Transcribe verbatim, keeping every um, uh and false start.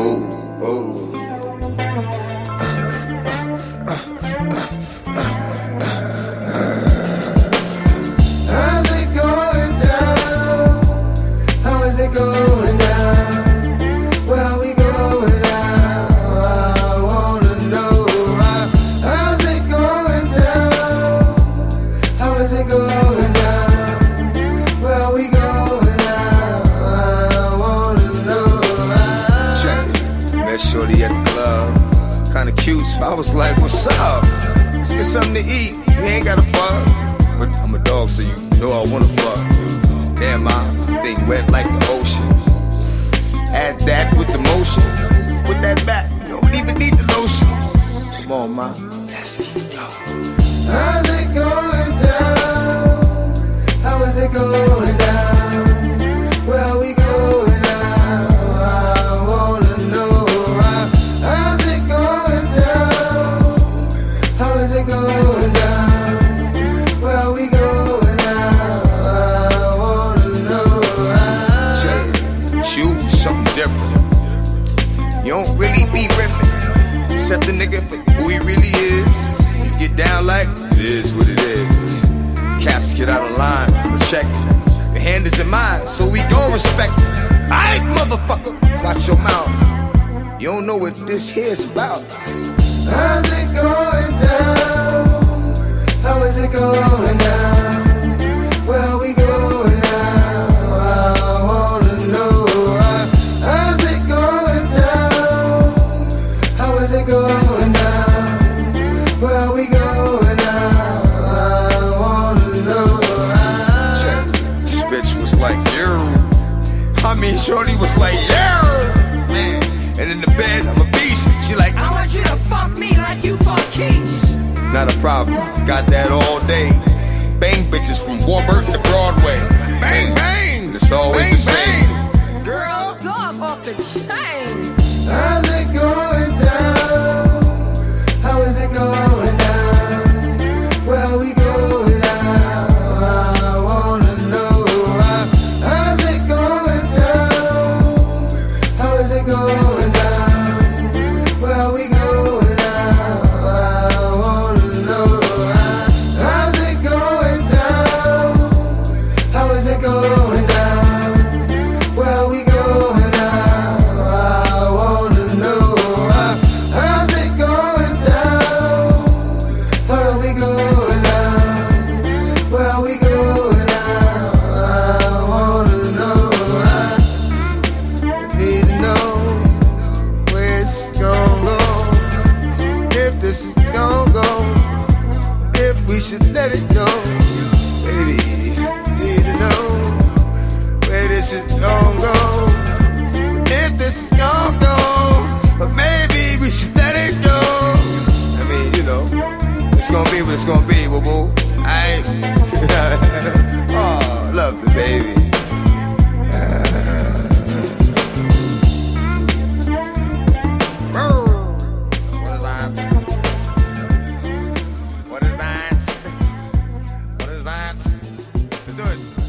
Ooh, ooh. How's it going down? How is it going down? Where are we going now? I wanna know. How's it going down? How is it going down? Where are we going now? I wanna know. Check it. Met shorty at the club. Kinda cute, so I was like, what's up? Let's get something to eat. We ain't gotta fuck. But I'm a dog, so you know I wanna fuck. Damn, my thing wet like the ocean. Add that with the motion. Put that back, you don't even need the lotion. Come on, ma. Let's keep going. How's it going down? How is it going down? Where are we going now? I wanna know. How's it going down? How is it going down? Where are we going now? I wanna know. Check. Choose something different. You don't really be riffing. Accept the nigga for who he really is. You get down like, it is what it is. Cats get out of line, I'ma check it. Your hand is in mine, so we gon' respect it. Aight, motherfucker, watch your mouth. You don't know what this here's about. How's it going down? How is it going down? Where are we going now? I wanna know. How's it going down? How is it going down? Where are we going now? I wanna know. Check. This bitch was like, yeah. I mean, shorty was like, yeah. Man. And in the bed, I'm a beast. She like, I want you to fuck me like you fuck Keish. not a problem, got that all day. Bang bitches from Warburton to Broadway. Bang, bang, and it's always Bang, the same. bang. Girl, dog off the chain. How's it going down? How is it going down? Where are we going now? I wanna know. How's it going down? How is it going down? Where are we going now? I wanna know. How's it going down? How is it going down? Where are we going now? I wanna know. How's it going down? How's it going down? Where are we going now? I wanna know. I need to know where it's gonna go. If this is gonna go, if we should let it go. Baby, need to know where this is gonna go. If this is gonna go, but maybe we should let it go. I mean, you know, it's gonna be what it's gonna be, boo boo. I ain't. Oh, love the baby. What is that? What is that? What is that? Let's do it.